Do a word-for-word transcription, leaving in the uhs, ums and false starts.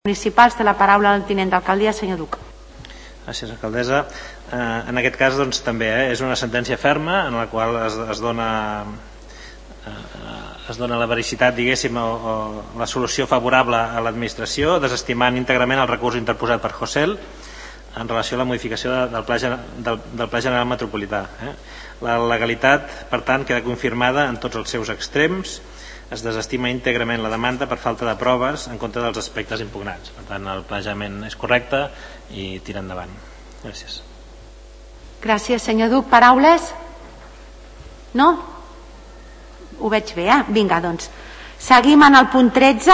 municipals. Té la paraula el tinent d'alcaldia, senyor Duc. Gràcies, alcaldessa. Eh, en aquest cas doncs, també eh, és una sentència ferma en la qual es, es dona eh, es dona la vericitat, diguéssim, o, o la solució favorable a l'administració, desestimant íntegrament el recurs interposat per Josel en relació a la modificació de, del, pla, del, del Pla General Metropolità. Eh? La legalitat, per tant, queda confirmada en tots els seus extrems. Es desestima íntegrament la demanda per falta de proves en contra dels aspectes impugnats. Per tant, el planejament és correcte i tira endavant. Gràcies. Gràcies, senyor Duc. Paraules? No? Ho veig bé, eh? Vinga, doncs. Seguim en el punt tretze.